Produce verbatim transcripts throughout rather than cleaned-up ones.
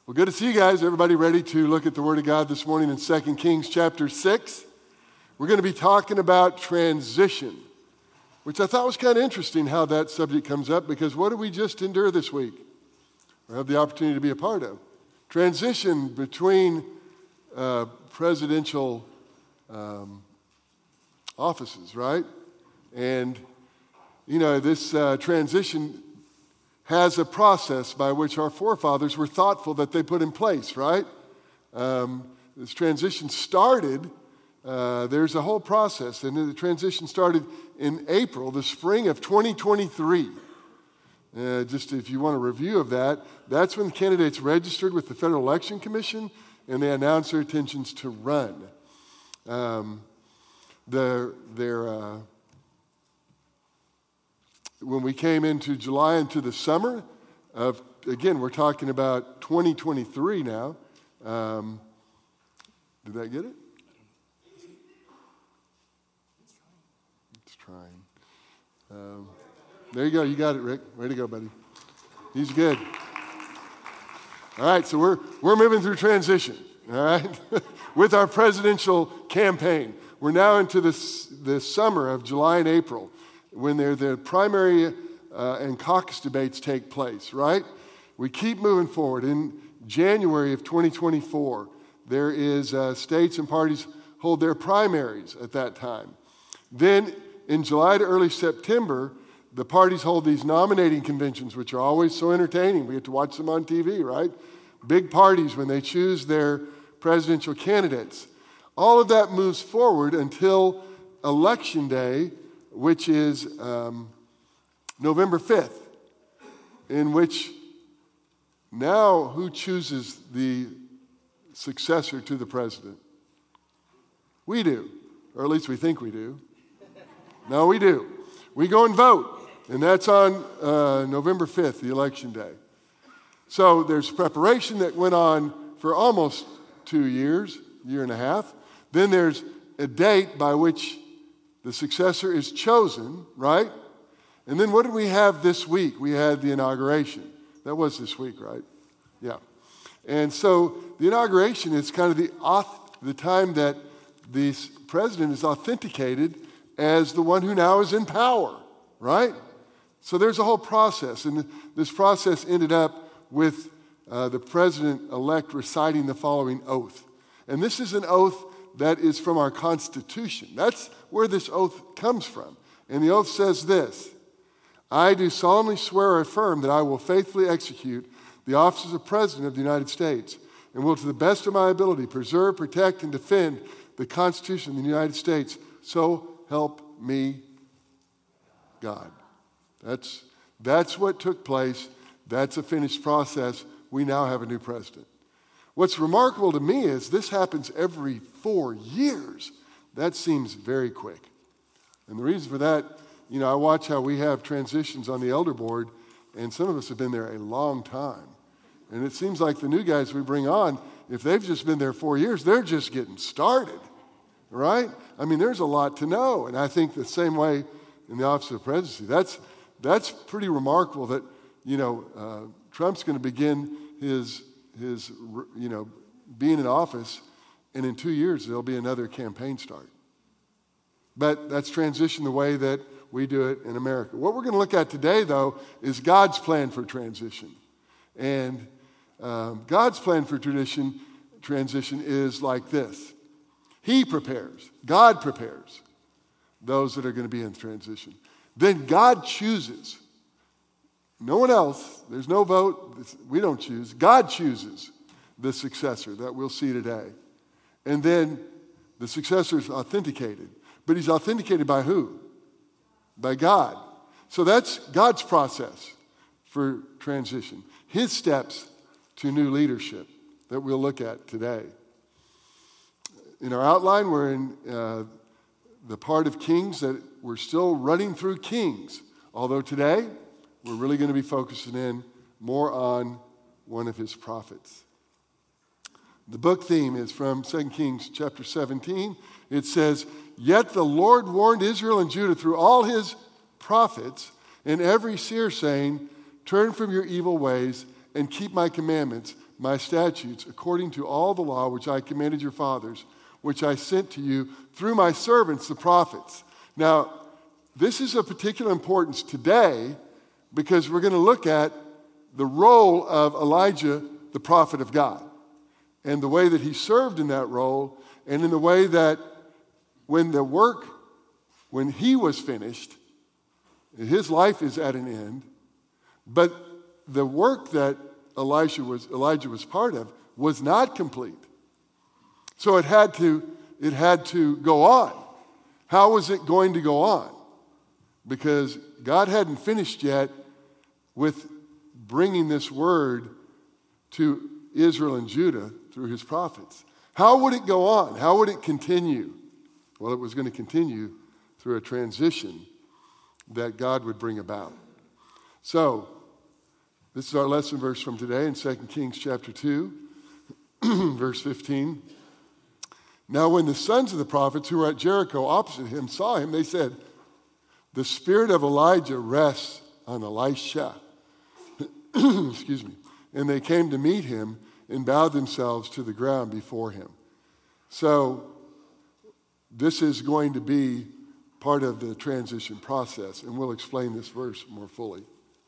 Well, good to see you guys. Everybody ready to look at the Word of God this morning in Second Kings chapter six? We're going to be talking about transition, which I thought was kind of interesting how that subject comes up, because what did we just endure this week or have the opportunity to be a part of? Transition between uh, presidential um, offices, right? And, you know, this uh, transition has a process by which our forefathers were thoughtful that they put in place, right? Um, this transition started, uh, there's a whole process, and the transition started in April, the spring of twenty twenty-three. Uh, just if you want a review of that, that's when the candidates registered with the Federal Election Commission, and they announced their intentions to run. Um, their, their, uh, when we came into July, into the summer of, again, we're talking about twenty twenty-three now. Um, did that get it? It's trying. Um, there you go. You got it, Rick. Way to go, buddy. He's good. All right, so we're we're moving through transition, all right, with our presidential campaign. We're now into this this summer of July and April, when they're the primary uh, and caucus debates take place, right? We keep moving forward. In January of twenty twenty-four, there is uh, states and parties hold their primaries at that time. Then in July to early September, the parties hold these nominating conventions, which are always so entertaining. We get to watch them on T V, right? Big parties when they choose their presidential candidates. All of that moves forward until Election Day, which is um, November fifth, in which now who chooses the successor to the president? We do, or at least we think we do. No, we do. We go and vote, and that's on uh, November fifth, the election day. So there's preparation that went on for almost two years, year and a half. Then there's a date by which the successor is chosen, right? And then what did we have this week? We had the inauguration. That was this week, right? Yeah. And so the inauguration is kind of the, the time that the president is authenticated as the one who now is in power, right? So there's a whole process. And this process ended up with uh, the president-elect reciting the following oath. And this is an oath that is from our Constitution. That's where this oath comes from. And the oath says this: I do solemnly swear or affirm that I will faithfully execute the office of President of the United States and will, to the best of my ability, preserve, protect, and defend the Constitution of the United States. So help me God. That's, that's what took place. That's a finished process. We now have a new president. What's remarkable to me is this happens every four years. That seems very quick. And the reason for that, you know, I watch how we have transitions on the elder board, and some of us have been there a long time. And it seems like the new guys we bring on, if they've just been there four years, they're just getting started, right? I mean, there's a lot to know. And I think the same way in the office of presidency. That's, that's pretty remarkable that, you know, uh, Trump's going to begin his his, you know, being in office, and in two years there'll be another campaign start. But that's transition the way that we do it in America. What we're going to look at today, though, is God's plan for transition. And um, God's plan for tradition, transition is like this. He prepares, God prepares those that are going to be in transition. Then God chooses. No one else, there's no vote, we don't choose. God chooses the successor that we'll see today. And then the successor is authenticated. But he's authenticated by who? By God. So that's God's process for transition. His steps to new leadership that we'll look at today. In our outline, we're in uh, the part of Kings that we're still running through Kings. Although today, we're really going to be focusing in more on one of his prophets. The book theme is from Second Kings chapter seventeen. It says, Yet the Lord warned Israel and Judah through all his prophets and every seer, saying, Turn from your evil ways and keep my commandments, my statutes, according to all the law which I commanded your fathers, which I sent to you through my servants, the prophets. Now, this is of particular importance today because we're going to look at the role of Elijah, the prophet of God, and the way that he served in that role, and in the way that when the work, when he was finished, his life is at an end, but the work that Elijah was, Elijah was part of was not complete. So it had to, it had to go on. How was it going to go on? Because God hadn't finished yet with bringing this word to Israel and Judah through his prophets. How would it go on? How would it continue? Well, it was going to continue through a transition that God would bring about. So, this is our lesson verse from today in Second Kings chapter two, verse fifteen. Now when the sons of the prophets who were at Jericho opposite him saw him, they said, "The spirit of Elijah rests on Elisha." Excuse me. And they came to meet him and bowed themselves to the ground before him. So this is going to be part of the transition process, and we'll explain this verse more fully.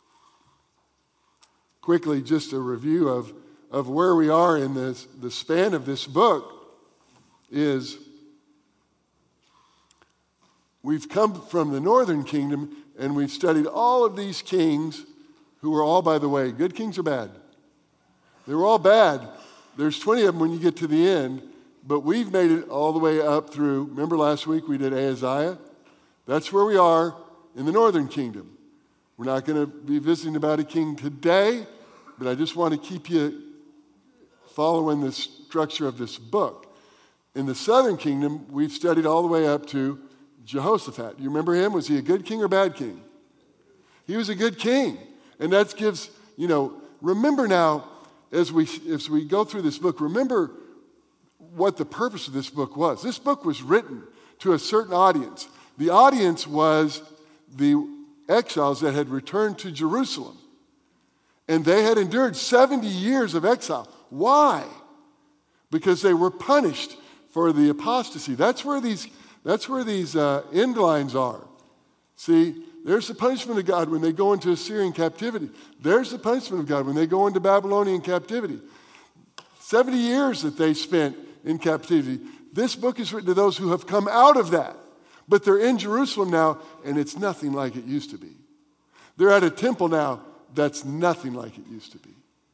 Quickly, just a review of, of where we are in this, the span of this book is we've come from the northern kingdom and we've studied all of these kings who were all, by the way, good kings or bad? They were all bad. There's twenty of them when you get to the end, but we've made it all the way up through, remember last week we did Ahaziah? That's where we are in the northern kingdom. We're not going to be visiting about a king today, but I just want to keep you following the structure of this book. In the southern kingdom, we've studied all the way up to Jehoshaphat. You remember him? Was he a good king or bad king? He was a good king. And that gives, you know, remember now, as we, as we go through this book, remember what the purpose of this book was. This book was written to a certain audience. The audience was the exiles that had returned to Jerusalem. And they had endured seventy years of exile. Why? Because they were punished for the apostasy. That's where these, that's where these uh, end lines are. See, there's the punishment of God when they go into Assyrian captivity. There's the punishment of God when they go into Babylonian captivity. seventy years that they spent in captivity. This book is written to those who have come out of that. But they're in Jerusalem now, and it's nothing like it used to be. They're at a temple now that's nothing like it used to be.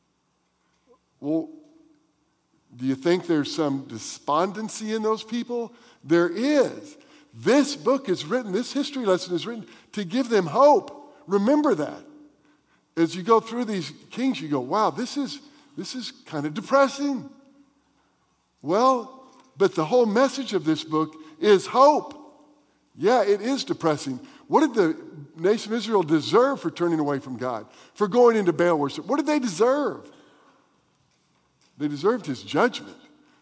Well, do you think there's some despondency in those people? There is. This book is written, this history lesson is written to give them hope. Remember that. As you go through these kings, you go, wow, this is, this is kind of depressing. Well, but the whole message of this book is hope. Yeah, it is depressing. What did the nation of Israel deserve for turning away from God, for going into Baal worship? What did they deserve? They deserved his judgment.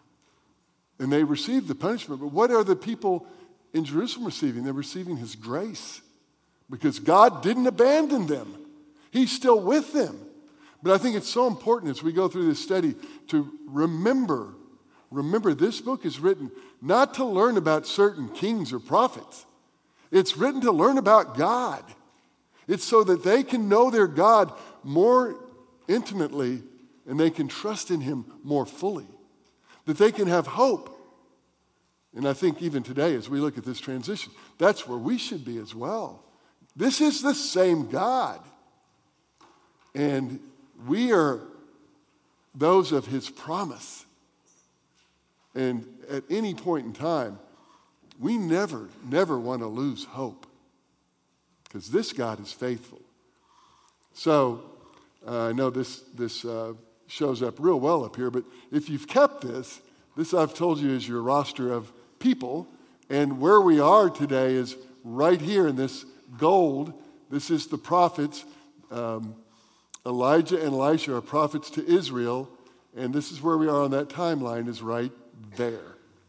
And they received the punishment. But what are the people in Jerusalem receiving? They're receiving his grace. Because God didn't abandon them. He's still with them. But I think it's so important as we go through this study to remember, remember this book is written not to learn about certain kings or prophets. It's written to learn about God. It's so that they can know their God more intimately and they can trust in him more fully. That they can have hope. And I think even today as we look at this transition, that's where we should be as well. This is the same God. And we are those of his promise. And at any point in time, we never, never want to lose hope. Because this God is faithful. So, uh, I know this, this uh, shows up real well up here, but if you've kept this, this I've told you is your roster of people. And where we are today is right here in this gold. This is the prophets. Um, Elijah and Elisha are prophets to Israel. And this is where we are on that timeline, is right there.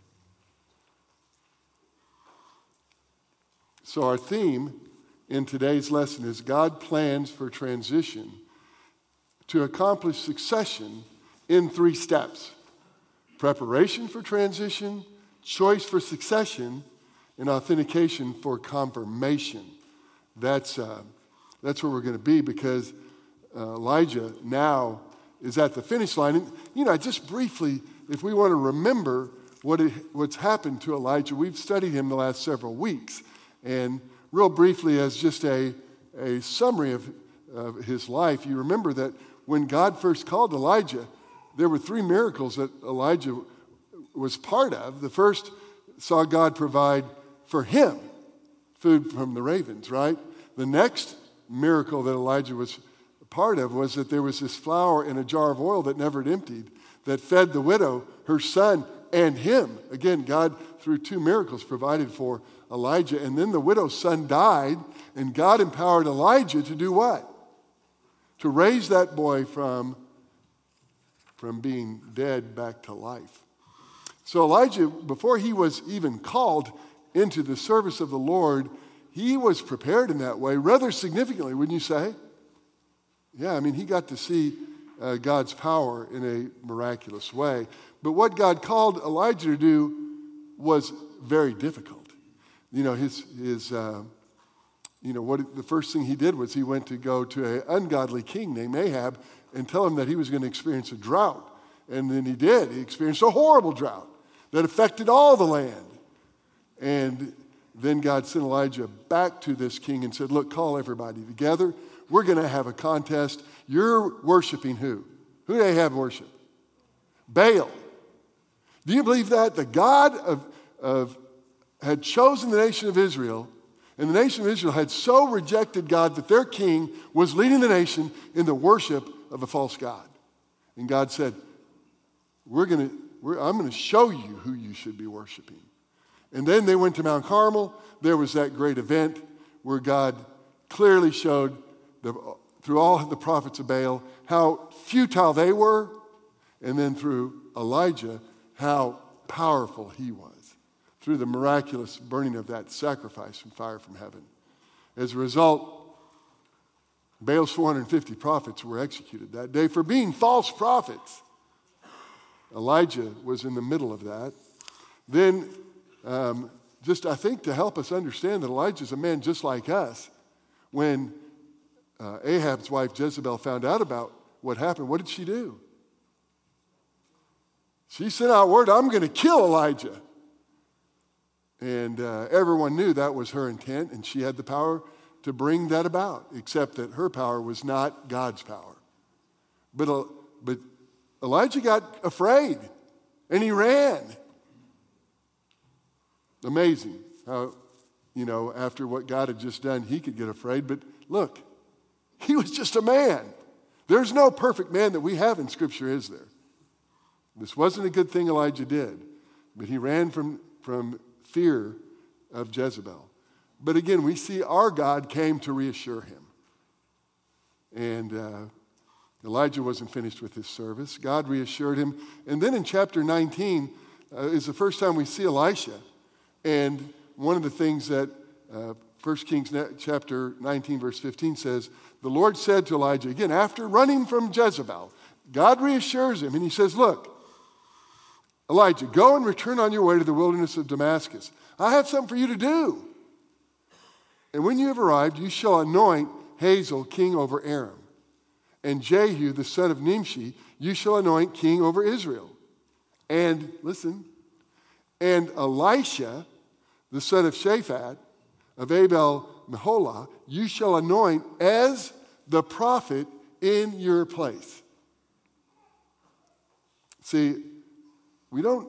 So our theme in today's lesson is God plans for transition to accomplish succession in three steps: preparation for transition, choice for succession, and authentication for confirmation. That's, uh, that's where we're going to be, because uh, Elijah now is at the finish line. And, you know, just briefly, if we want to remember what it, what's happened to Elijah, we've studied him the last several weeks. And real briefly, as just a, a summary of, of his life, you remember that when God first called Elijah, there were three miracles that Elijah was part of. The first saw God provide for him food from the ravens, right? The next miracle that Elijah was part of was that there was this flour in a jar of oil that never emptied, that fed the widow, her son, and him. Again, God, through two miracles, provided for Elijah. And then the widow's son died, and God empowered Elijah to do what? To raise that boy from, from being dead back to life. So Elijah, before he was even called into the service of the Lord, he was prepared in that way, rather significantly, wouldn't you say? Yeah, I mean, he got to see uh, God's power in a miraculous way. But what God called Elijah to do was very difficult. You know, his, his uh, you know, what the first thing he did was he went to go to an ungodly king named Ahab and tell him that he was going to experience a drought. And then he did. He experienced a horrible drought that affected all the land. And then God sent Elijah back to this king and said, look, call everybody together. We're going to have a contest. You're worshiping who? Who do Ahab worship? Baal. Do you believe that? The God of, of had chosen the nation of Israel, and the nation of Israel had so rejected God that their king was leading the nation in the worship of a false god. And God said, we're going to, we're, I'm going to show you who you should be worshiping. And then they went to Mount Carmel. There was that great event where God clearly showed the, through all the prophets of Baal how futile they were, and then through Elijah how powerful he was, through the miraculous burning of that sacrifice from fire from heaven. As a result, Baal's four hundred fifty prophets were executed that day for being false prophets. Elijah was in the middle of that. Then, um, just I think to help us understand that Elijah's a man just like us, when uh, Ahab's wife Jezebel found out about what happened, what did she do? She sent out word, I'm going to kill Elijah. And uh, everyone knew that was her intent, and she had the power to bring that about, except that her power was not God's power. But, uh, but Elijah got afraid, and he ran. Amazing how, you know, after what God had just done, he could get afraid. But look, he was just a man. There's no perfect man that we have in Scripture, is there? This wasn't a good thing Elijah did, but he ran from, from fear of Jezebel. But again, we see our God came to reassure him. And uh, Elijah wasn't finished with his service. God reassured him. And then in chapter nineteen uh, is the first time we see Elisha. And one of the things that uh, First Kings chapter nineteen, verse fifteen says, the Lord said to Elijah, again, after running from Jezebel, God reassures him, and he says, look, Elijah, go and return on your way to the wilderness of Damascus. I have something for you to do. And when you have arrived, you shall anoint Hazael king over Aram. And Jehu, the son of Nimshi, you shall anoint king over Israel. And, listen, and Elisha, the son of Shaphat, of Abel Meholah, you shall anoint as the prophet in your place. See, we don't,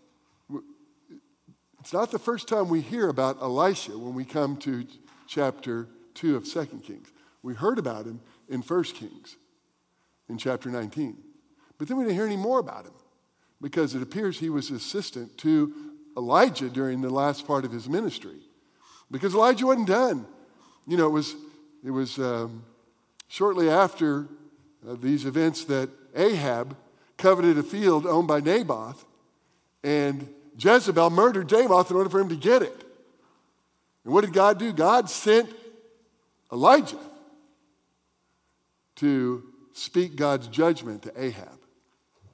it's not the first time we hear about Elisha when we come to chapter two of Second Kings. We heard about him in First Kings in chapter nineteen. But then we didn't hear any more about him because it appears he was assistant to Elijah during the last part of his ministry. Because Elijah wasn't done. You know, it was, it was um, shortly after uh, these events that Ahab coveted a field owned by Naboth, and Jezebel murdered Naboth in order for him to get it. And what did God do? God sent Elijah to speak God's judgment to Ahab.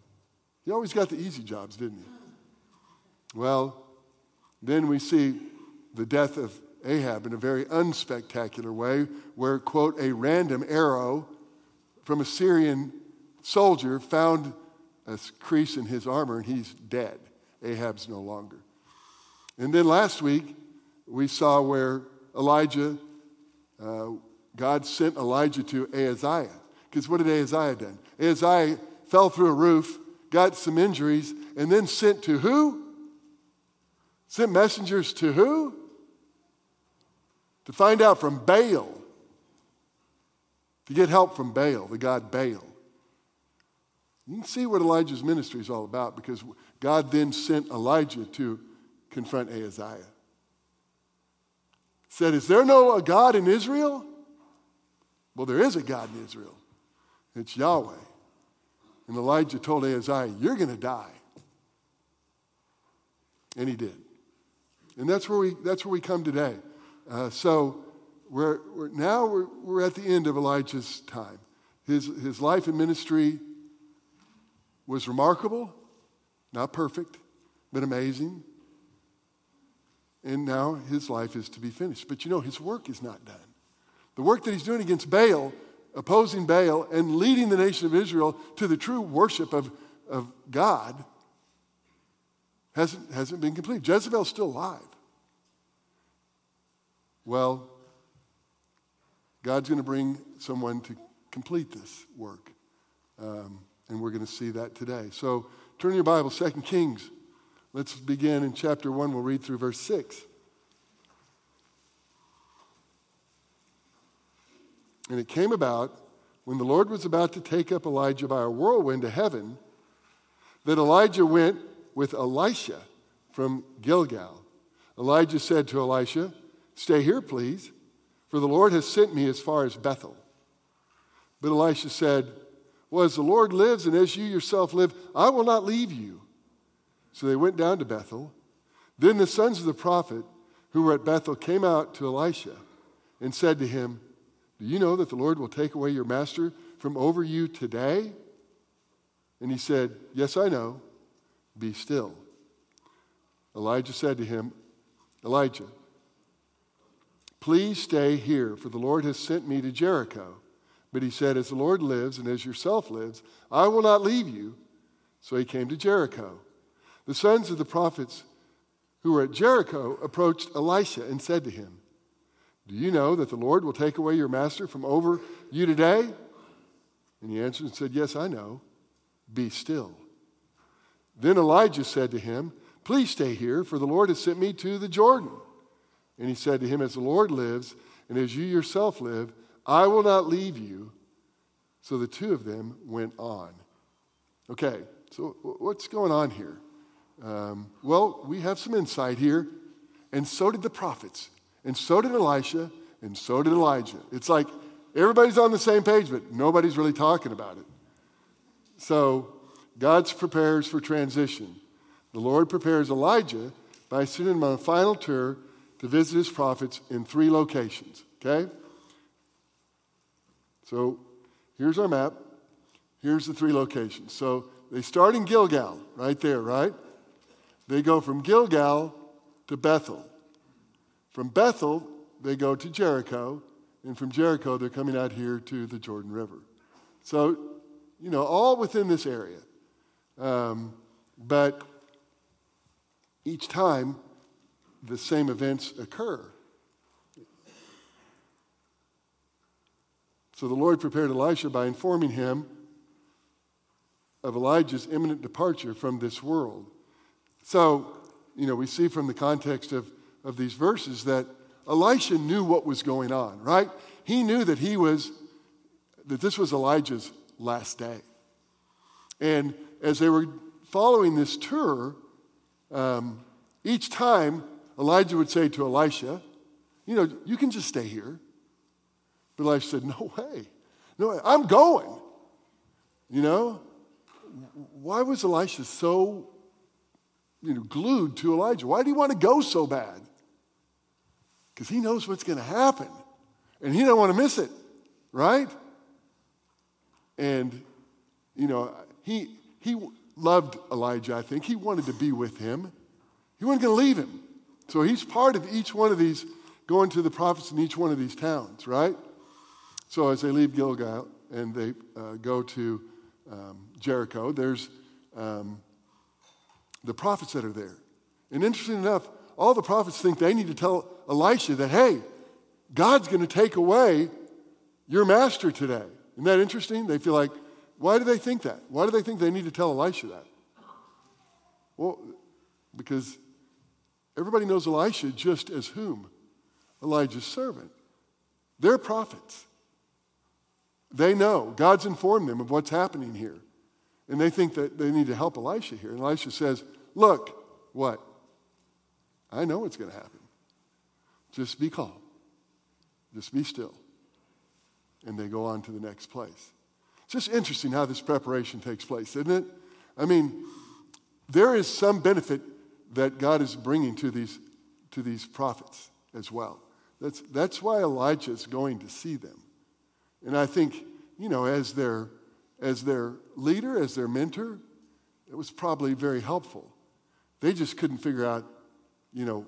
He always got the easy jobs, didn't he? Well, then we see the death of Ahab in a very unspectacular way, where, quote, a random arrow from a Syrian soldier found a crease in his armor, and he's dead. Ahab's no longer. And then last week, we saw where Elijah, uh, God sent Elijah to Ahaziah. Because what did Ahaziah do? Ahaziah fell through a roof, got some injuries, and then sent to who? Sent messengers to who? To find out from Baal. To get help from Baal, the god Baal. You can see what Elijah's ministry is all about, because God then sent Elijah to confront Ahaziah. Said, is there no a God in Israel? Well, there is a God in Israel. It's Yahweh. And Elijah told Ahaziah, you're going to die. And he did. And that's where we that's where we come today. Uh, so we're, we're now we're, we're at the end of Elijah's time. His his life and ministry was remarkable, not perfect, but amazing. And now his life is to be finished. But you know, his work is not done. The work that he's doing against Baal, opposing Baal, and leading the nation of Israel to the true worship of, of God, hasn't, hasn't been completed. Jezebel's still alive. Well, God's going to bring someone to complete this work. Um, and we're going to see that today. So turn your Bible, Second Kings. Let's begin in chapter one. We'll read through verse six. And it came about, when the Lord was about to take up Elijah by a whirlwind to heaven, that Elijah went with Elisha from Gilgal. Elijah said to Elisha, stay here, please, for the Lord has sent me as far as Bethel. But Elisha said, well, as the Lord lives and as you yourself live, I will not leave you. So they went down to Bethel. Then the sons of the prophet who were at Bethel came out to Elisha and said to him, do you know that the Lord will take away your master from over you today? And he said, yes, I know. Be still. Elijah said to him, Elijah, please stay here, for the Lord has sent me to Jericho. But he said, as the Lord lives and as yourself lives, I will not leave you. So he came to Jericho. The sons of the prophets who were at Jericho approached Elisha and said to him, do you know that the Lord will take away your master from over you today? And he answered and said, yes, I know. Be still. Then Elijah said to him, please stay here, for the Lord has sent me to the Jordan. And he said to him, as the Lord lives and as you yourself live, I will not leave you. So the two of them went on. Okay, so what's going on here? Um, well, we have some insight here, and so did the prophets, and so did Elisha, and so did Elijah. It's like everybody's on the same page, but nobody's really talking about it. So God prepares for transition. The Lord prepares Elijah by sending him on a final tour to visit his prophets in three locations, okay? So here's our map. Here's the three locations. So they start in Gilgal, right there, right? They go from Gilgal to Bethel. From Bethel, they go to Jericho. And from Jericho, they're coming out here to the Jordan River. So, you know, all within this area. Um, but each time, the same events occur. So the Lord prepared Elisha by informing him of Elijah's imminent departure from this world. So, you know, we see from the context of, of these verses that Elisha knew what was going on, right? He knew that he was, that this was Elijah's last day. And as they were following this tour, um, each time Elijah would say to Elisha, you know, you can just stay here. But Elisha said, no way. No way. I'm going. You know? Why was Elisha so, you know, glued to Elijah? Why did he want to go so bad? Because he knows what's going to happen. And he don't want to miss it. Right? And, you know, he, he loved Elijah, I think. He wanted to be with him. He wasn't going to leave him. So he's part of each one of these, going to the prophets in each one of these towns, right? So as they leave Gilgal and they uh, go to um, Jericho, there's um, the prophets that are there. And interesting enough, all the prophets think they need to tell Elisha that, hey, God's going to take away your master today. Isn't that interesting? They feel like, why do they think that? Why do they think they need to tell Elisha that? Well, because everybody knows Elisha just as whom? Elijah's servant. They're prophets. They know. God's informed them of what's happening here. And they think that they need to help Elisha here. And Elisha says, look, what? I know what's going to happen. Just be calm. Just be still. And they go on to the next place. It's just interesting how this preparation takes place, isn't it? I mean, there is some benefit that God is bringing to these, to these prophets as well. That's, that's why Elijah is going to see them. And I think, you know, as their, as their leader, as their mentor, it was probably very helpful. They just couldn't figure out, you know,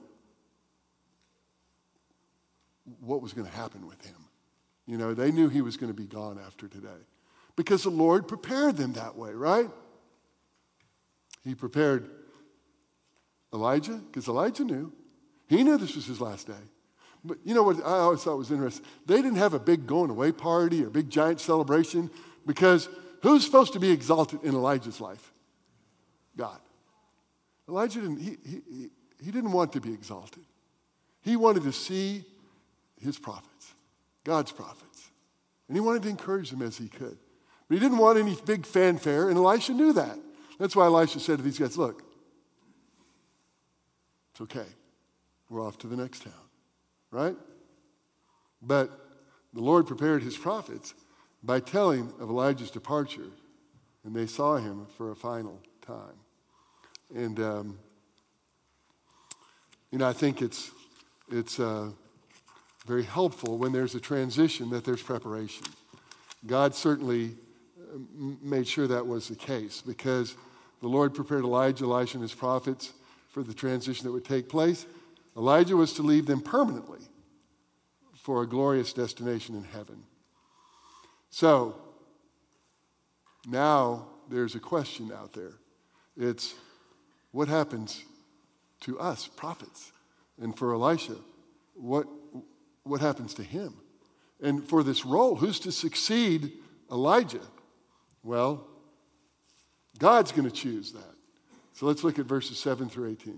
what was going to happen with him. You know, they knew he was going to be gone after today because the Lord prepared them that way, right? He prepared Elijah because Elijah knew. He knew this was his last day. But you know what I always thought was interesting? They didn't have a big going away party or big giant celebration because who's supposed to be exalted in Elijah's life? God. Elijah didn't, he, he, he didn't want to be exalted. He wanted to see his prophets, God's prophets. And he wanted to encourage them as he could. But he didn't want any big fanfare, and Elisha knew that. That's why Elisha said to these guys, look, it's okay. We're off to the next town, right? But the Lord prepared his prophets by telling of Elijah's departure, and they saw him for a final time. And, um, you know, I think it's, it's uh, very helpful when there's a transition that there's preparation. God certainly made sure that was the case because the Lord prepared Elijah, Elisha, and his prophets for the transition that would take place. Elijah was to leave them permanently for a glorious destination in heaven. So, now there's a question out there. It's, what happens to us, prophets? And for Elisha, what, what happens to him? And for this role, who's to succeed Elijah? Well, God's going to choose that. So let's look at verses seven through eighteen.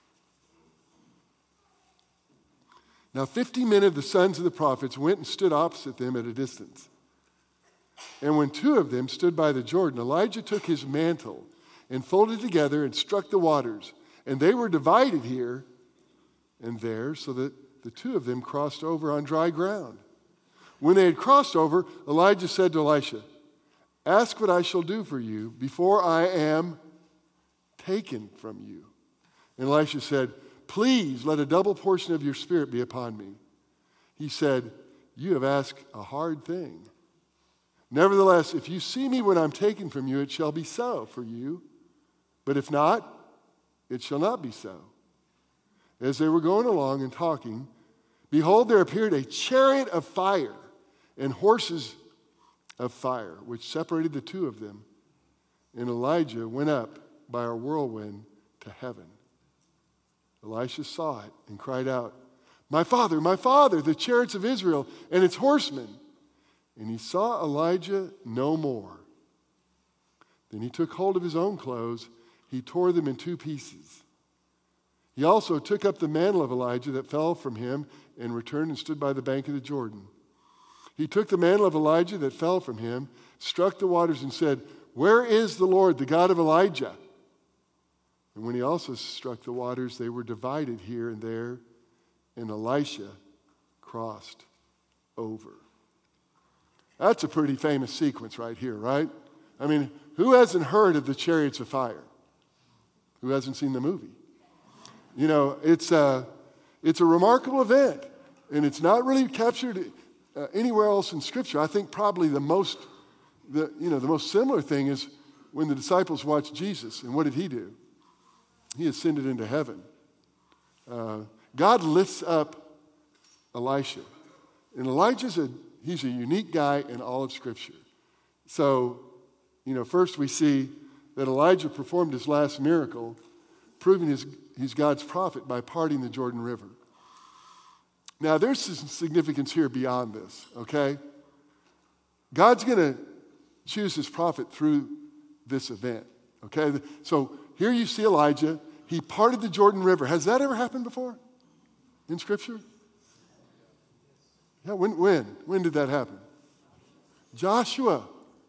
Now fifty men of the sons of the prophets went and stood opposite them at a distance. And when two of them stood by the Jordan, Elijah took his mantle and folded together and struck the waters. And they were divided here and there so that the two of them crossed over on dry ground. When they had crossed over, Elijah said to Elisha, ask what I shall do for you before I am taken from you. And Elisha said, please let a double portion of your spirit be upon me. He said, you have asked a hard thing. Nevertheless, if you see me when I'm taken from you, it shall be so for you. But if not, it shall not be so. As they were going along and talking, behold, there appeared a chariot of fire and horses of fire, which separated the two of them. And Elijah went up by a whirlwind to heaven. Elisha saw it and cried out, my father, my father, the chariots of Israel and its horsemen. And he saw Elijah no more. Then he took hold of his own clothes. He tore them in two pieces. He also took up the mantle of Elijah that fell from him and returned and stood by the bank of the Jordan. He took the mantle of Elijah that fell from him, struck the waters and said, where is the Lord, the God of Elijah? And when he also struck the waters, they were divided here and there, and Elisha crossed over. That's a pretty famous sequence right here, right? I mean, who hasn't heard of the Chariots of Fire? Who hasn't seen the movie? You know, it's a, it's a remarkable event, and it's not really captured uh, anywhere else in Scripture. I think probably the most, the, you know, the most similar thing is when the disciples watched Jesus, and what did he do? He ascended into heaven. Uh, God lifts up Elisha. And Elijah's a, he's a unique guy in all of Scripture. So, you know, first we see that Elijah performed his last miracle, proving his, he's God's prophet by parting the Jordan River. Now, there's some significance here beyond this, okay? God's going to choose his prophet through this event, okay? So here you see Elijah. He parted the Jordan River. Has that ever happened before in Scripture? Yeah, when, when? When did that happen? Joshua.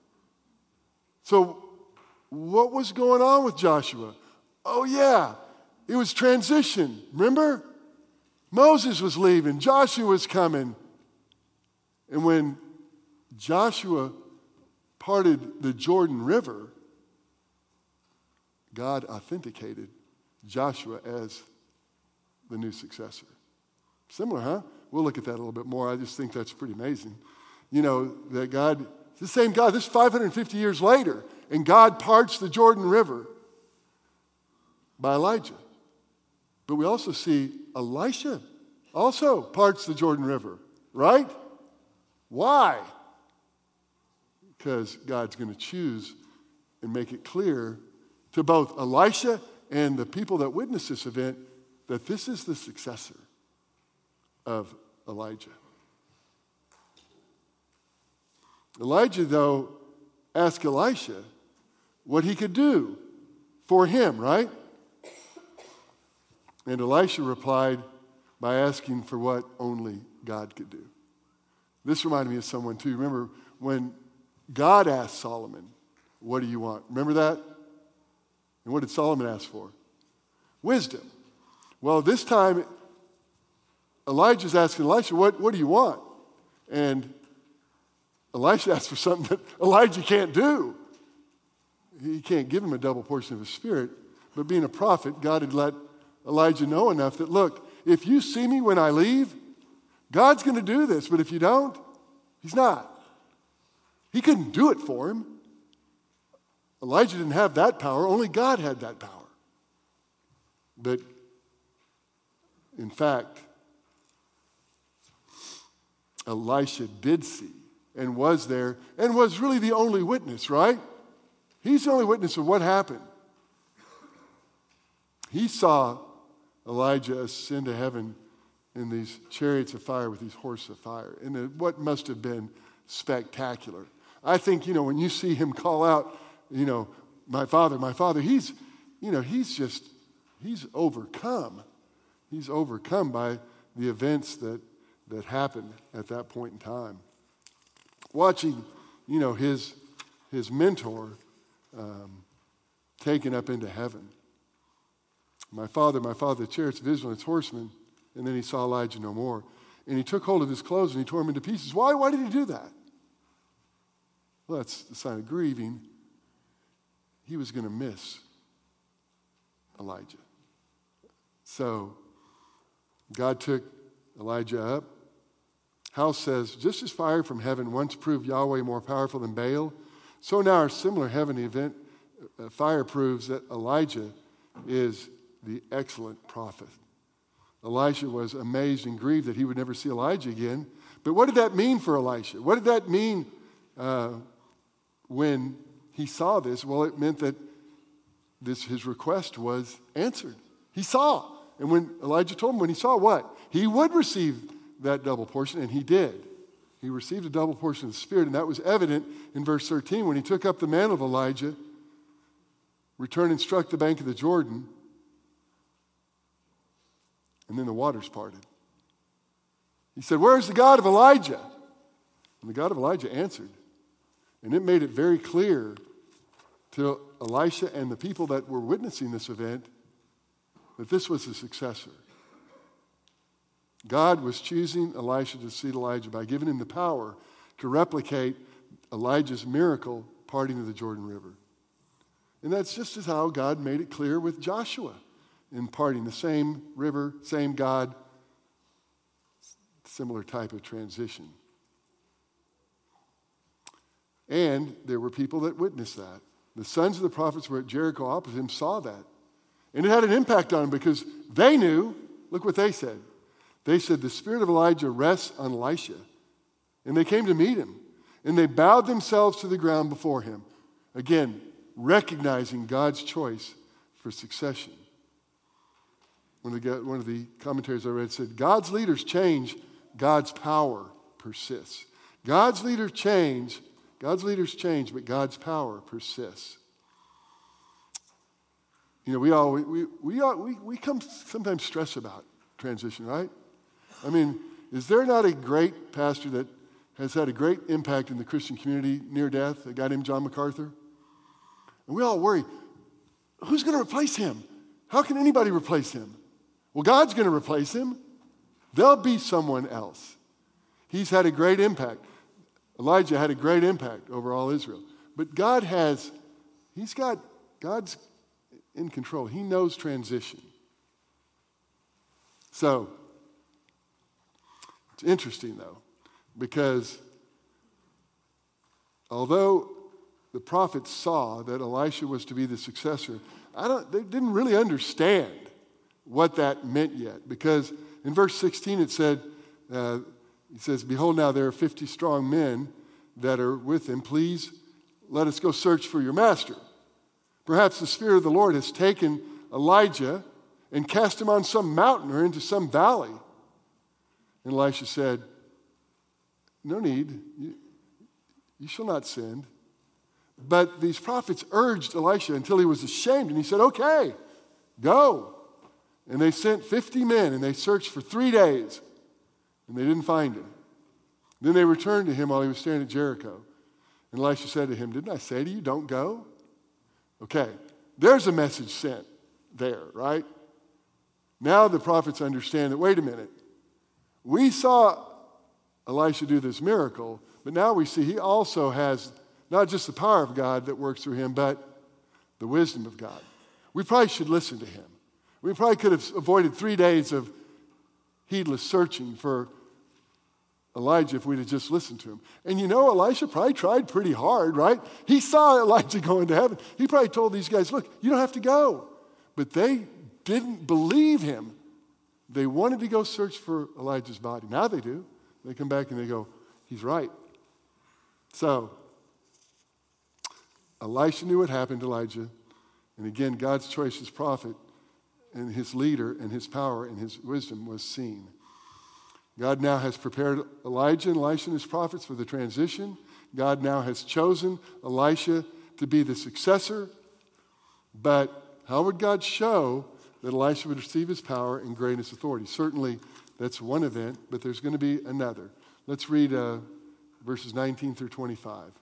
So what was going on with Joshua? Oh, yeah, it was transition. Remember? Moses was leaving. Joshua was coming. And when Joshua parted the Jordan River, God authenticated Joshua as the new successor. Similar, huh? We'll look at that a little bit more. I just think that's pretty amazing. You know, that God, the same God, this is five hundred fifty years later, and God parts the Jordan River by Elijah. But we also see Elisha also parts the Jordan River, right? Why? Because God's going to choose and make it clear to both Elisha and the people that witness this event that this is the successor of Elijah. Elijah, though, asked Elisha what he could do for him, right? And Elisha replied by asking for what only God could do. This reminded me of someone, too. Remember when God asked Solomon, what do you want? Remember that? And what did Solomon ask for? Wisdom. Well, this time, Elijah's asking Elisha, what, what do you want? And Elisha asked for something that Elijah can't do. He can't give him a double portion of his spirit. But being a prophet, God had let Elijah know enough that, look, if you see me when I leave, God's going to do this. But if you don't, he's not. He couldn't do it for him. Elijah didn't have that power. Only God had that power. But in fact, Elisha did see and was there and was really the only witness, right? He's the only witness of what happened. He saw Elijah ascend to heaven in these chariots of fire with these horses of fire. And what must have been spectacular. I think, you know, when you see him call out, you know, my father, my father, he's, you know, he's just, he's overcome. He's overcome by the events that, that happened at that point in time. Watching, you know, his, his mentor um, taken up into heaven. My father, my father, the chariots of Israel and its horsemen. And then he saw Elijah no more. And he took hold of his clothes and he tore them into pieces. Why? Why did he do that? Well, that's the sign of grieving. He was going to miss Elijah. So God took Elijah up. House says, just as fire from heaven once proved Yahweh more powerful than Baal, so now our similar heavenly event, uh, fire proves that Elijah is the excellent prophet. Elisha was amazed and grieved that he would never see Elijah again. But what did that mean for Elisha? What did that mean uh, when he saw this? Well, it meant that this his request was answered. He saw. And when Elijah told him, when he saw what? He would receive that double portion, and he did. He received a double portion of the Spirit, and that was evident in verse thirteen when he took up the mantle of Elijah, returned and struck the bank of the Jordan, and then the waters parted. He said, where is the God of Elijah? And the God of Elijah answered. And it made it very clear to Elisha and the people that were witnessing this event that this was the successor. God was choosing Elisha to succeed Elijah by giving him the power to replicate Elijah's miracle parting of the Jordan River. And that's just as how God made it clear with Joshua in parting the same river, same God, similar type of transition. And there were people that witnessed that. the sons of the prophets were at Jericho opposite him, saw that. And it had an impact on them because they knew, look what they said. They said, the spirit of Elijah rests on Elisha. And they came to meet him. And they bowed themselves to the ground before him. Again, recognizing God's choice for succession. One of the, one of the commentaries I read said, God's leaders change, God's power persists. God's leaders change, God's leaders change, but God's power persists. You know, we all we we all, we, we come sometimes stress about transition, right? I mean, is there not a great pastor that has had a great impact in the Christian community near death, a guy named John MacArthur? And we all worry, who's going to replace him? How can anybody replace him? Well, God's going to replace him. There'll be someone else. He's had a great impact. Elijah had a great impact over all Israel. But God has, he's got, God's in control. He knows transition. So, it's interesting though, because although the prophets saw that Elisha was to be the successor, I don't, they didn't really understand what that meant yet. Because in verse sixteen it said, uh, it says, behold, now there are fifty strong men that are with him. Please let us go search for your master. Perhaps the Spirit of the Lord has taken Elijah and cast him on some mountain or into some valley. And Elisha said, no need, you, you shall not send. But these prophets urged Elisha until he was ashamed, and he said, okay, go. And they sent fifty men, and they searched for three days, and they didn't find him. Then they returned to him while he was staying at Jericho. And Elisha said to him, didn't I say to you, don't go? Okay, there's a message sent there, right? Now the prophets understand that, wait a minute, we saw Elisha do this miracle, but now we see he also has not just the power of God that works through him, but the wisdom of God. We probably should listen to him. We probably could have avoided three days of heedless searching for Elijah if we'd have just listened to him. And you know, Elisha probably tried pretty hard, right? He saw Elijah go into heaven. He probably told these guys, look, you don't have to go. But they didn't believe him. They wanted to go search for Elijah's body. Now they do. They come back and they go, he's right. So, Elisha knew what happened to Elijah. And again, God's choice as prophet and his leader and his power and his wisdom was seen. God now has prepared Elijah and Elisha and his prophets for the transition. God now has chosen Elisha to be the successor. But how would God show that Elisha would receive his power and greatness authority? Certainly, that's one event, but there's going to be another. Let's read uh, verses nineteen through twenty-five.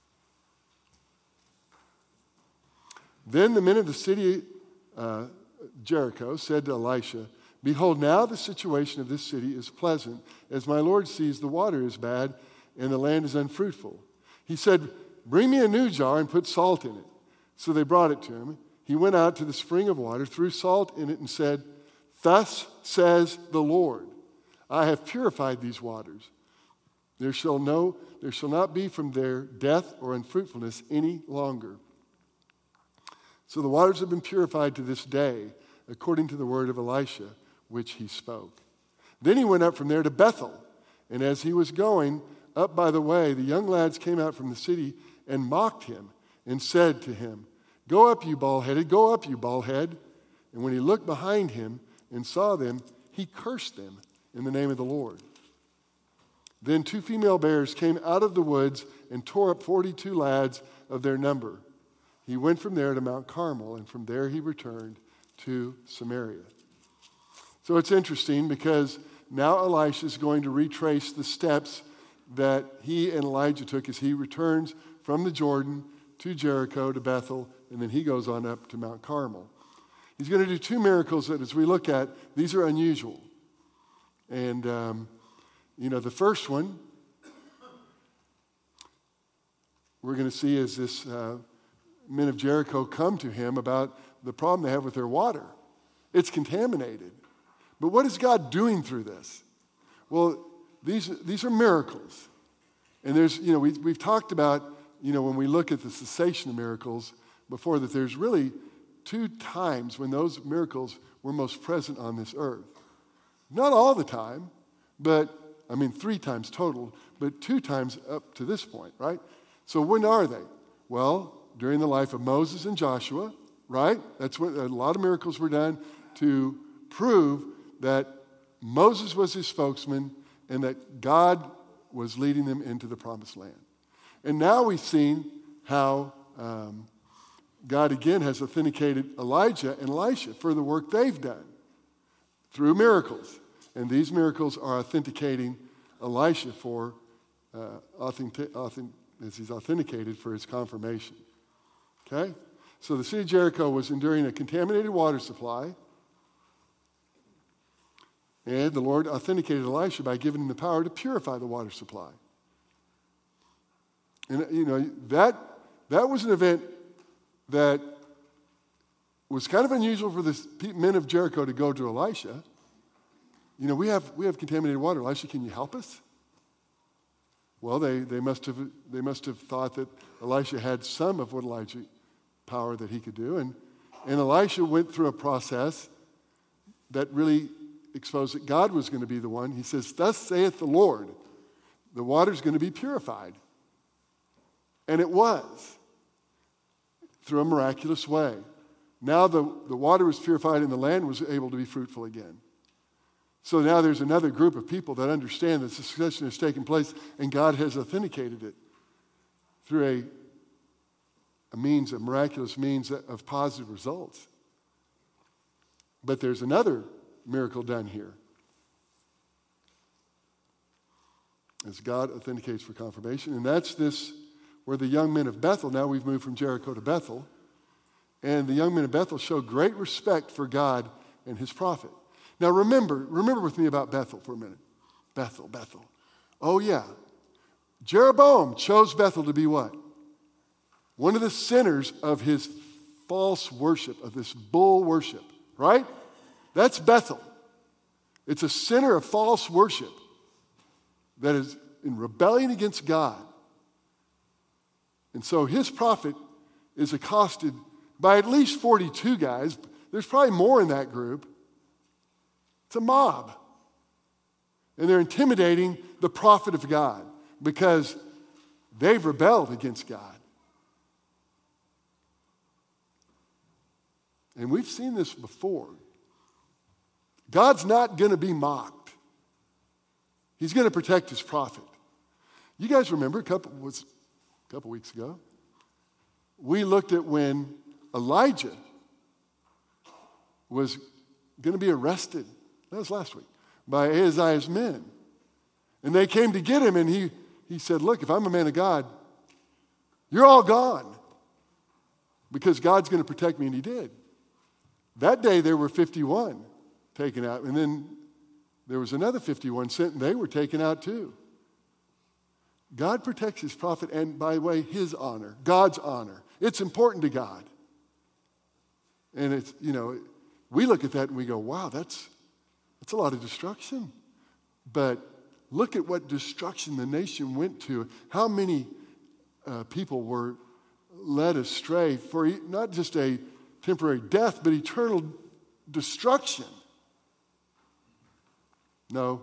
Then the men of the city uh, Jericho said to Elisha, behold, now the situation of this city is pleasant, as my Lord sees the water is bad and the land is unfruitful. He said, bring me a new jar and put salt in it. So they brought it to him. He went out to the spring of water, threw salt in it, and said, thus says the Lord, I have purified these waters. There shall, no, there shall not be from there death or unfruitfulness any longer. So the waters have been purified to this day, according to the word of Elisha, which he spoke. Then he went up from there to Bethel, and as he was going up by the way, the young lads came out from the city and mocked him and said to him, go up, you bald-headed, go up, you bald-head. And when he looked behind him and saw them, he cursed them in the name of the Lord. Then two female bears came out of the woods and tore up forty-two lads of their number. He went from there to Mount Carmel, and from there he returned to Samaria. So it's interesting because now Elisha is going to retrace the steps that he and Elijah took as he returns from the Jordan to Jericho, to Bethel, and then he goes on up to Mount Carmel. He's going to do two miracles that, as we look at, these are unusual. And, um, you know, the first one we're going to see is this uh, men of Jericho come to him about the problem they have with their water. It's contaminated. But what is God doing through this? Well, these, these are miracles. And there's, you know, we, we've talked about, you know, when we look at the cessation of miracles, before that there's really two times when those miracles were most present on this earth. Not all the time, but, I mean, three times total, but two times up to this point, right? So when are they? Well, during the life of Moses and Joshua, right? That's when a lot of miracles were done to prove that Moses was his spokesman and that God was leading them into the promised land. And now we've seen how um, God again has authenticated Elijah and Elisha for the work they've done through miracles. And these miracles are authenticating Elisha for, uh, authentic, authentic, as he's authenticated for his confirmation. Okay? So the city of Jericho was enduring a contaminated water supply. And the Lord authenticated Elisha by giving him the power to purify the water supply. And, you know, that, that was an event that was kind of unusual for the men of Jericho to go to Elisha. You know, we have, we have contaminated water. Elisha, can you help us? Well, they, they, must have, they must have thought that Elisha had some of what Elijah power that he could do. And, and Elisha went through a process that really exposed that God was going to be the one. He says, thus saith the Lord, the water's going to be purified. And it was, through a miraculous way. Now the, the water was purified and the land was able to be fruitful again. So now there's another group of people that understand that succession has taken place and God has authenticated it through a, a means, a miraculous means of positive results. But there's another miracle done here. As God authenticates for confirmation. And that's this, where the young men of Bethel, now we've moved from Jericho to Bethel, and the young men of Bethel show great respect for God and his prophet. Now remember, remember with me about Bethel for a minute. Bethel, Bethel. Oh yeah. Jeroboam chose Bethel to be what? One of the centers of his false worship, of this bull worship, right? That's Bethel. It's a center of false worship that is in rebellion against God. And so his prophet is accosted by at least forty-two guys. There's probably more in that group. It's a mob. And they're intimidating the prophet of God because they've rebelled against God. And we've seen this before. God's not going to be mocked. He's going to protect his prophet. You guys remember a couple, was a couple weeks ago, we looked at when Elijah was going to be arrested. That was last week, by Ahaziah's men. And they came to get him, and he, he said, look, if I'm a man of God, you're all gone because God's going to protect me, and he did. That day there were fifty-one taken out, and then there was another fifty-one sent, and they were taken out too. God protects his prophet, and by the way, his honor, God's honor. It's important to God. And it's, you know, we look at that and we go, wow, that's, that's a lot of destruction. But look at what destruction the nation went to. How many uh, people were led astray for not just a temporary death, but eternal destruction. No.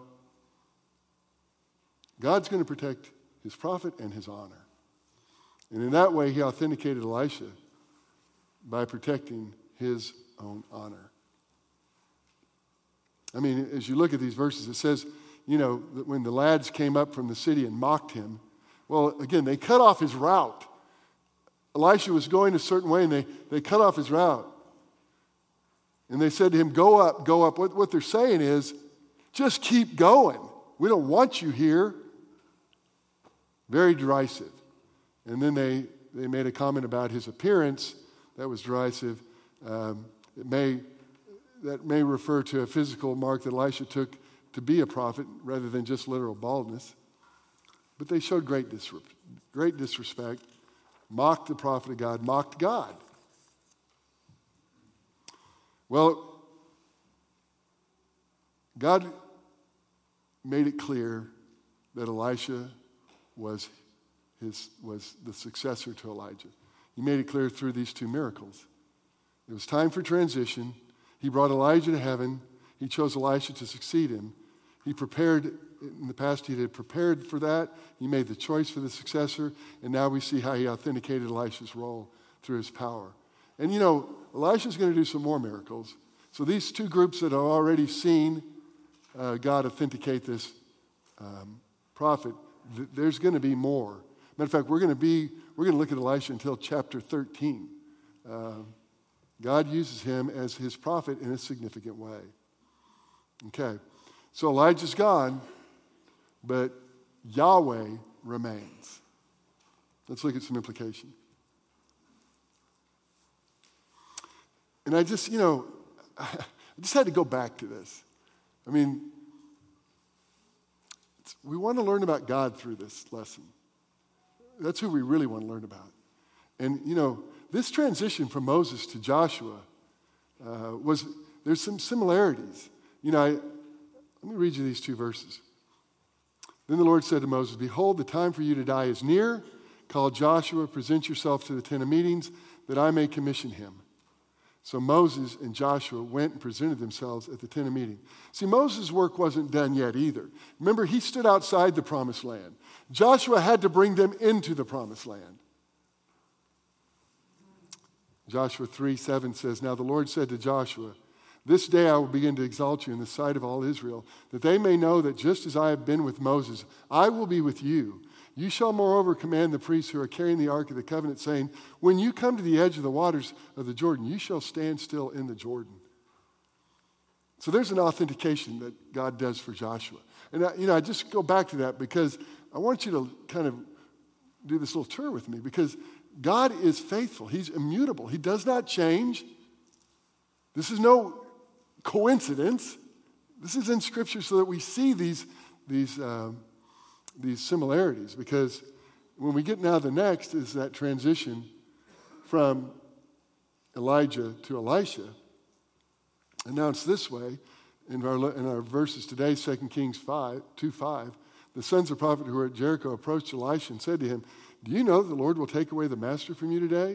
God's going to protect his prophet and his honor. And in that way, he authenticated Elisha by protecting his own honor. I mean, as you look at these verses, it says, you know, that when the lads came up from the city and mocked him, well, again, they cut off his route. Elisha was going a certain way, and they, they cut off his route. And they said to him, go up, go up. What, what they're saying is, just keep going. We don't want you here. Very derisive. And then they, they made a comment about his appearance that was derisive. Um, it may, that may refer to a physical mark that Elisha took to be a prophet rather than just literal baldness. But they showed great, disre- great disrespect, mocked the prophet of God, mocked God. Well, God made it clear that Elisha was his was the successor to Elijah. he made it clear through these two miracles. It was time for transition. He brought Elijah to heaven. He chose Elisha to succeed him. He prepared, in the past he had prepared for that. He made the choice for the successor. And now we see how he authenticated Elisha's role through his power. And you know, Elisha's going to do some more miracles. So these two groups that have already seen uh, God authenticate this um, prophet, th- there's going to be more. Matter of fact, we're going to be, we're going to look at Elisha until chapter thirteen. Uh, God uses him as his prophet in a significant way. Okay, so Elijah's gone, but Yahweh remains. Let's look at some implication. And I just, you know, I just had to go back to this. I mean, it's, we want to learn about God through this lesson. That's who we really want to learn about. And, you know, this transition from Moses to Joshua uh, was, there's some similarities. You know, I, let me read you these two verses. Then the Lord said to Moses, "Behold, the time for you to die is near. Call Joshua, present yourself to the tent of meetings, that I may commission him." So Moses and Joshua went and presented themselves at the tent of meeting. See, Moses' work wasn't done yet either. Remember, he stood outside the promised land. Joshua had to bring them into the promised land. Joshua three seven says, "Now the Lord said to Joshua, this day I will begin to exalt you in the sight of all Israel, that they may know that just as I have been with Moses, I will be with you. You shall moreover command the priests who are carrying the ark of the covenant, saying, when you come to the edge of the waters of the Jordan, you shall stand still in the Jordan." So there's an authentication that God does for Joshua. And I, you know, I just go back to that because I want you to kind of do this little tour with me, because God is faithful. He's immutable. He does not change. This is no coincidence. This is in Scripture so that we see these, these, um, these similarities. Because when we get now, the next is that transition from Elijah to Elisha, announced this way in our, in our verses today, Second Kings five, two five. The sons of prophet who were at Jericho approached Elisha and said to him, "Do you know that the Lord will take away the master from you today?"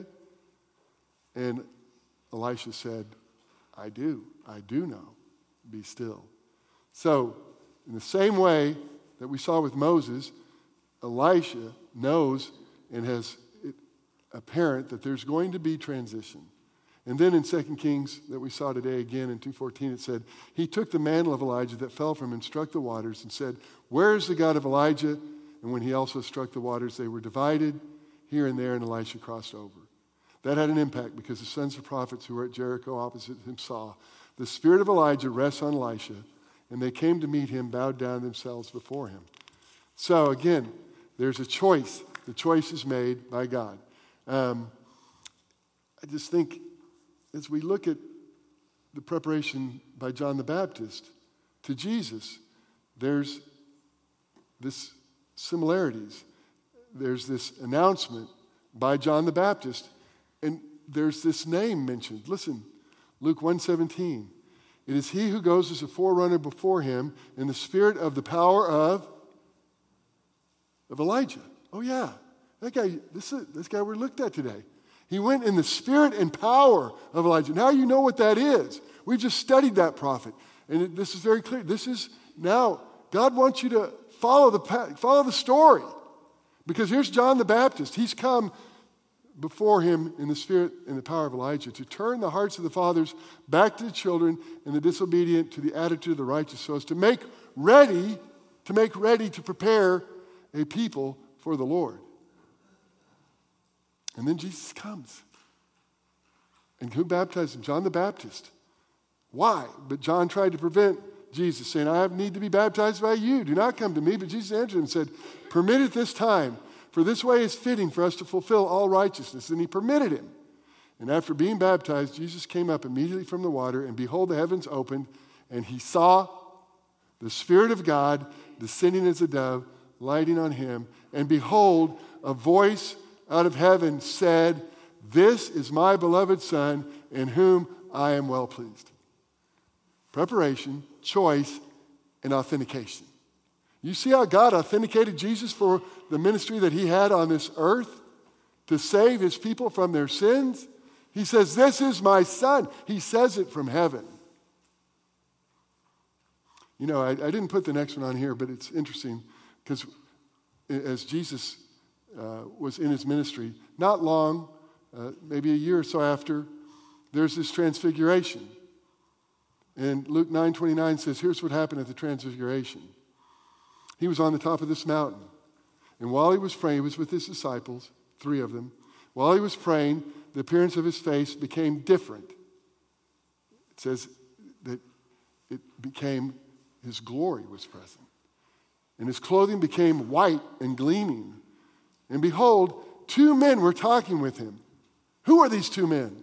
And Elisha said, "I do. I do know. Be still." So, in the same way that we saw with Moses, Elisha knows and has it apparent that there's going to be transition. And then in Second Kings that we saw today again in two fourteen, it said, "He took the mantle of Elijah that fell from him and struck the waters and said, 'Where is the God of Elijah?' And when he also struck the waters, they were divided here and there, and Elisha crossed over." That had an impact because the sons of prophets who were at Jericho opposite him saw the spirit of Elijah rest on Elisha, and they came to meet him, bowed down themselves before him. So again, there's a choice. The choice is made by God. Um, I just think as we look at the preparation by John the Baptist to Jesus, there's this similarities. There's this announcement by John the Baptist, and there's this name mentioned. Listen, Luke one seventeen. "It is he who goes as a forerunner before him in the spirit of the power of, of Elijah." Oh yeah, that guy, this, is, this guy we looked at today. He went in the spirit and power of Elijah. Now you know what that is. We've just studied that prophet. And it, this is very clear. This is now, God wants you to follow the, follow the story. Because here's John the Baptist. He's come before him in the spirit and the power of Elijah to turn the hearts of the fathers back to the children and the disobedient to the attitude of the righteous, so as to make ready, to make ready to prepare a people for the Lord. And then Jesus comes. And who baptized him? John the Baptist. Why? But John tried to prevent Jesus, saying, "I need to be baptized by you. Do not come to me." But Jesus answered him and said, "Permit it this time, for this way is fitting for us to fulfill all righteousness." And he permitted him. And after being baptized, Jesus came up immediately from the water, and behold, the heavens opened, and he saw the Spirit of God descending as a dove, lighting on him. And behold, a voice out of heaven said, "This is my beloved Son, in whom I am well pleased." Preparation, choice, and authentication. You see how God authenticated Jesus for the ministry that he had on this earth? to save his people from their sins. He says, this is my son. He says it from heaven. You know, I, I didn't put the next one on here, but it's interesting because as Jesus uh, was in his ministry, not long, uh, maybe a year or so after, there's this transfiguration. And Luke nine twenty-nine says, here's what happened at the transfiguration. He was on the top of this mountain. And while he was praying, he was with his disciples, three of them. While he was praying, the appearance of his face became different. It says that it became, his glory was present. And his clothing became white and gleaming. And behold, two men were talking with him. Who are these two men?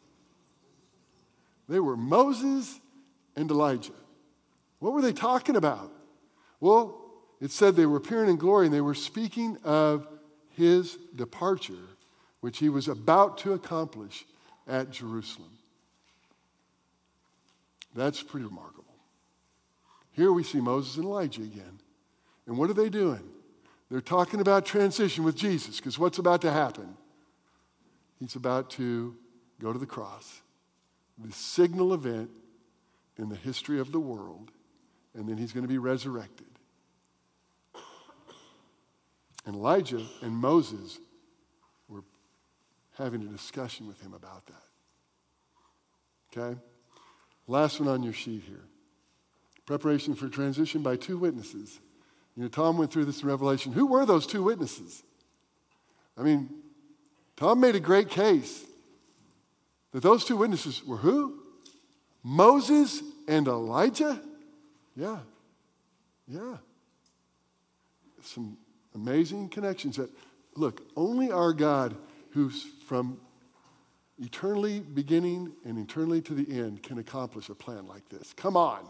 They were Moses and Elijah. What were they talking about? Well, it said they were appearing in glory and they were speaking of his departure, which he was about to accomplish at Jerusalem. That's pretty remarkable. Here we see Moses and Elijah again. And what are they doing? They're talking about transition with Jesus, because what's about to happen? He's about to go to the cross, the signal event in the history of the world, and then he's going to be resurrected. And Elijah and Moses were having a discussion with him about that. Okay? Last one on your sheet here. Preparation for transition by two witnesses. You know, Tom went through this in Revelation. Who were those two witnesses? I mean, Tom made a great case that those two witnesses were who? Moses and Elijah? Yeah. Yeah. Some amazing connections that, look, only our God, who's from eternally beginning and eternally to the end, can accomplish a plan like this. Come on.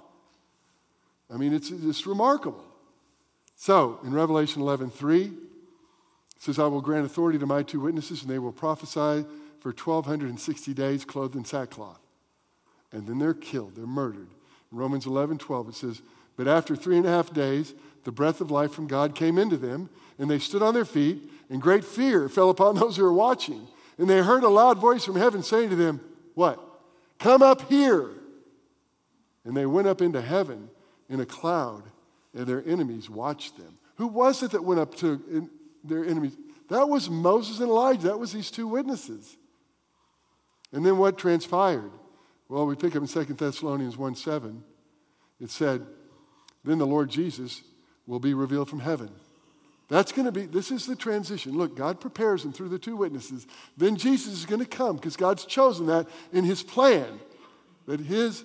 I mean, it's, it's remarkable. So, in Revelation eleven three, it says, I will grant authority to my two witnesses, and they will prophesy for twelve sixty days, clothed in sackcloth. And then they're killed, they're murdered. In Romans eleven twelve, it says, but after three and a half days, the breath of life from God came into them, and they stood on their feet, and great fear fell upon those who were watching. And they heard a loud voice from heaven saying to them, what? Come up here. And they went up into heaven in a cloud, and their enemies watched them. Who was it that went up to in, their enemies? That was Moses and Elijah. That was these two witnesses. And then what transpired? Well, we pick up in Second Thessalonians one seven. It said, then the Lord Jesus will be revealed from heaven. That's going to be, this is the transition. Look, God prepares them through the two witnesses. Then Jesus is going to come because God's chosen that in his plan, that his,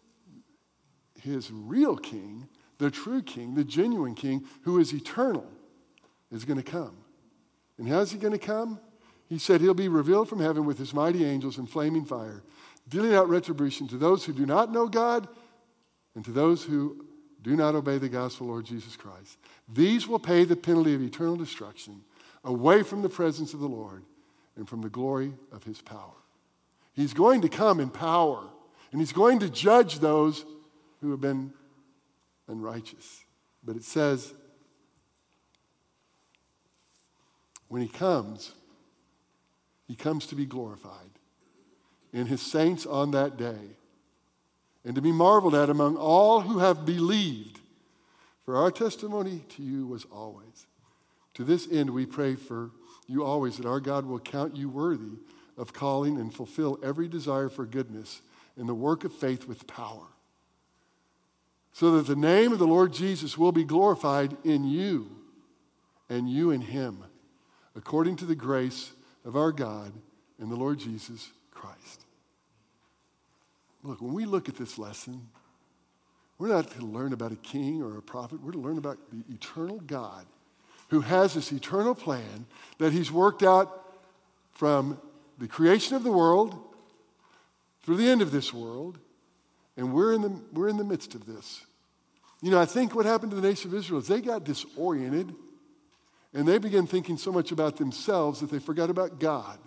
his real king, the true king, the genuine king, who is eternal, is going to come. And how's he going to come? He said he'll be revealed from heaven with his mighty angels in flaming fire, dealing out retribution to those who do not know God and to those who do not obey the gospel of Lord Jesus Christ. These will pay the penalty of eternal destruction away from the presence of the Lord and from the glory of his power. He's going to come in power, and he's going to judge those who have been unrighteous. But it says, when he comes, he comes to be glorified in his saints on that day, and to be marveled at among all who have believed. For our testimony to you was always. To this end we pray for you always, that our God will count you worthy of calling and fulfill every desire for goodness in the work of faith with power, so that the name of the Lord Jesus will be glorified in you and you in him, according to the grace of our God and the Lord Jesus Christ. Look, when we look at this lesson, we're not to learn about a king or a prophet. We're to learn about the eternal God who has this eternal plan that he's worked out from the creation of the world through the end of this world, and we're in the, we're in the midst of this. You know, I think what happened to the nation of Israel is they got disoriented, and they began thinking so much about themselves that they forgot about God.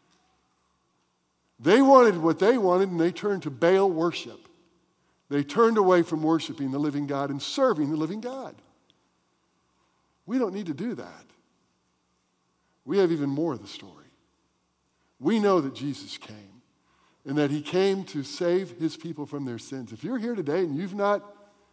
They wanted what they wanted, and they turned to Baal worship. They turned away from worshiping the living God and serving the living God. We don't need to do that. We have even more of the story. we know that Jesus came and that he came to save his people from their sins. If you're here today and you've not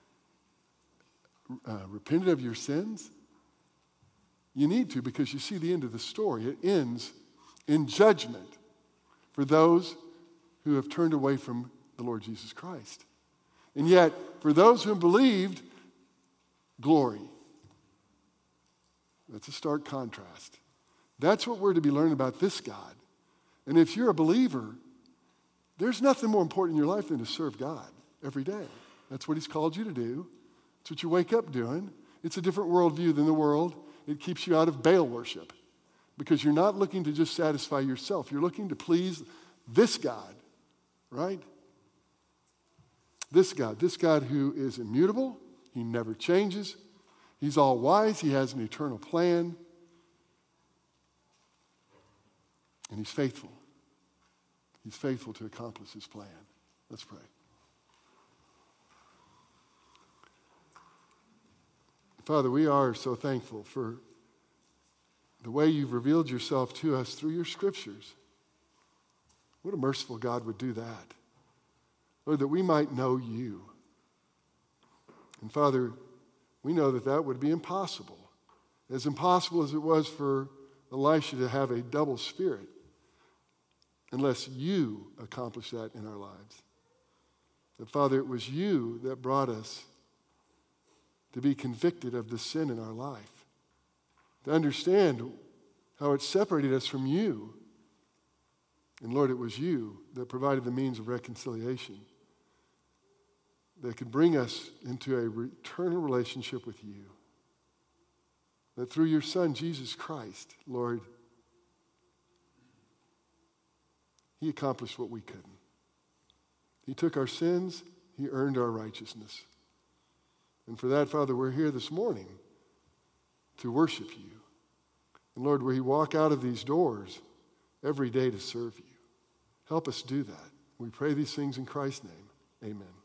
uh, repented of your sins, you need to, because you see the end of the story. It ends in judgment for those who have turned away from the Lord Jesus Christ. And yet, for those who have believed, glory. That's a stark contrast. That's what we're to be learning about this God. And if you're a believer, there's nothing more important in your life than to serve God every day. That's what he's called you to do. It's what you wake up doing. It's a different worldview than the world. It keeps you out of Baal worship because you're not looking to just satisfy yourself. You're looking to please this God, right? This God, this God who is immutable. He never changes. He's all wise. He has an eternal plan. And he's faithful. He's faithful to accomplish his plan. Let's pray. Father, we are so thankful for the way you've revealed yourself to us through your scriptures. What a merciful God would do that. Lord, that we might know you. And Father, we know that that would be impossible. As impossible as it was for Elisha to have a double spirit, unless you accomplish that in our lives. That, Father, it was you that brought us to be convicted of the sin in our life, to understand how it separated us from you. And Lord, it was you that provided the means of reconciliation that could bring us into a eternal relationship with you. That through your Son, Jesus Christ, Lord, he accomplished what we couldn't. He took our sins, he earned our righteousness. And for that, Father, we're here this morning to worship you. And Lord, we walk out of these doors every day to serve you. Help us do that. We pray these things in Christ's name. Amen.